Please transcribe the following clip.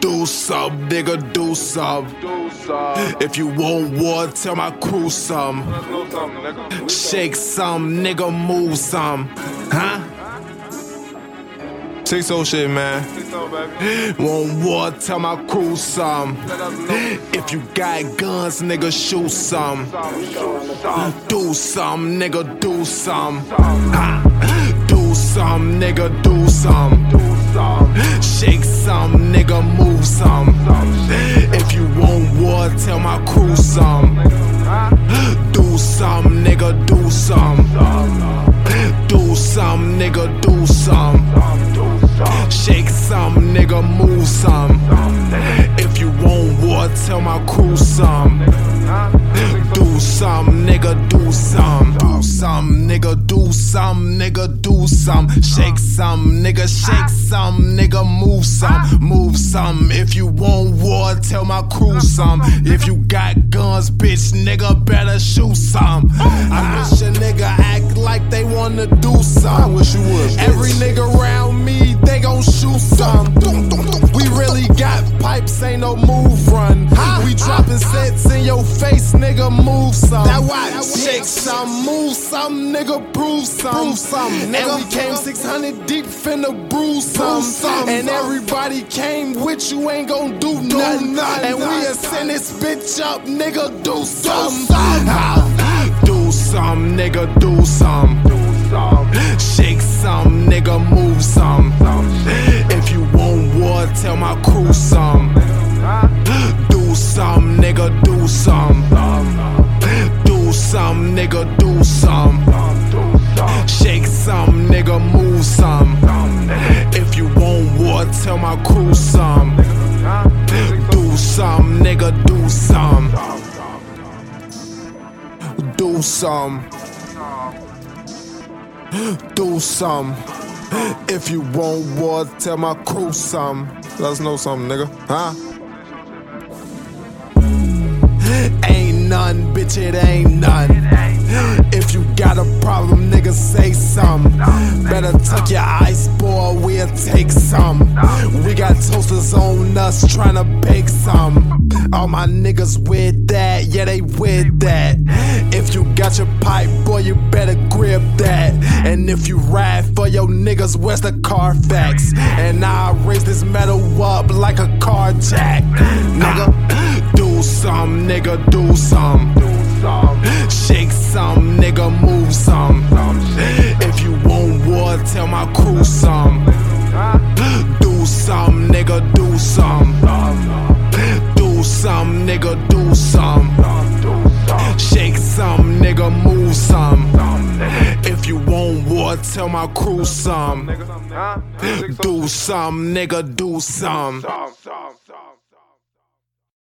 Do some, nigga, do some. If you want war, tell my crew some. Shake some, nigga, move some. Huh? Say so shit, man. Want war, tell my crew some. If you got guns, nigga, shoot some. Do some, nigga, do some. Do some, nigga, do some. Shake some, nigga, move some. If you want war, tell my crew some. Do some, nigga, do some. Do some, nigga, do some. Shake some, nigga, move some. If you want war, tell my crew some. Do some, nigga, do some. Do some, nigga, do some, nigga, do some. Shake some, nigga, shake some, nigga, move some. Move some. If you want war, tell my crew some. If you got guns, bitch, nigga, better shoot some. I wish a nigga act like they wanna do some. I wish you would, bitch. Every nigga around me, they gon' shoot some. We really got pipes, ain't no move run. We dropping sets in your face, nigga, move some. That why? Shake some, move some, nigga, prove some. Prove some, nigga. And we came 600 deep, finna bruise some. And everybody came with you, ain't gon' do nothing. And we'll send this bitch up, nigga, do some. Do some, nigga, do some. Shake some, nigga, move some. If you want war, tell my crew some. Do some, nigga, do some. Do some, nigga, do some. Shake some, nigga, move some. If you want war, tell my crew some. Do some, nigga, do some. Do some. Do some. If you want war, tell my crew some. Let us know something, nigga. Huh? Ain't none, bitch, it ain't none. If you got a problem, nigga, say some. Better tuck your ice, boy, we'll take some. We got toasters on us, tryna bake some. All my niggas with that, yeah, they with that. If you got your pipe, boy, you better grip that. And if you ride for your niggas, where's the Carfax? And I'll raise this metal up like a car jack. Nigga, do some, nigga, do some. Shake some, nigga, move some. If you want war, tell my crew some. Do some, nigga, do some. Do some, nigga, do some. Shake some, nigga, move some. If you want war, tell my crew some. Do some, nigga, do some.